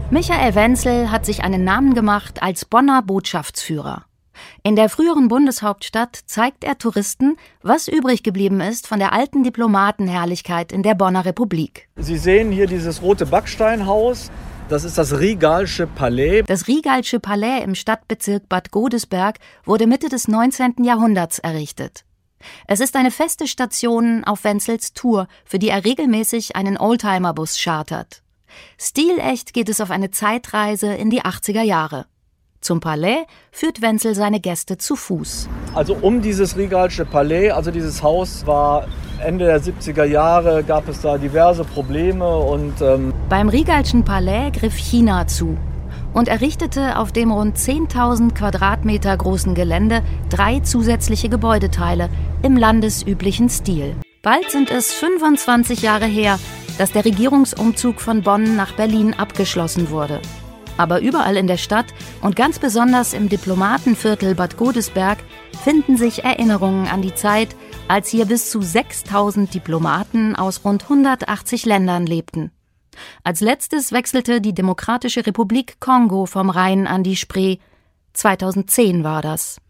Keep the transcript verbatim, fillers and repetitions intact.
Michael Wenzel hat sich einen Namen gemacht als Bonner Botschaftsführer. In der früheren Bundeshauptstadt zeigt er Touristen, was übrig geblieben ist von der alten Diplomatenherrlichkeit in der Bonner Republik. Sie sehen hier dieses rote Backsteinhaus. Das ist das Rigalsche Palais. Das Rigalsche Palais im Stadtbezirk Bad Godesberg wurde Mitte des neunzehnten Jahrhunderts errichtet. Es ist eine feste Station auf Wenzels Tour, für die er regelmäßig einen Oldtimer-Bus chartert. Stilecht geht es auf eine Zeitreise in die achtziger Jahre. Zum Palais führt Wenzel seine Gäste zu Fuß. Also um dieses Rigalsche Palais, also dieses Haus war Ende der siebziger Jahre, gab es da diverse Probleme. Und, ähm Beim Rigalschen Palais griff China zu und errichtete auf dem rund zehntausend Quadratmeter großen Gelände drei zusätzliche Gebäudeteile im landesüblichen Stil. Bald sind es fünfundzwanzig Jahre her, dass der Regierungsumzug von Bonn nach Berlin abgeschlossen wurde. Aber überall in der Stadt und ganz besonders im Diplomatenviertel Bad Godesberg finden sich Erinnerungen an die Zeit, als hier bis zu sechstausend Diplomaten aus rund hundertachtzig Ländern lebten. Als letztes wechselte die Demokratische Republik Kongo vom Rhein an die Spree. zweitausendzehn war das.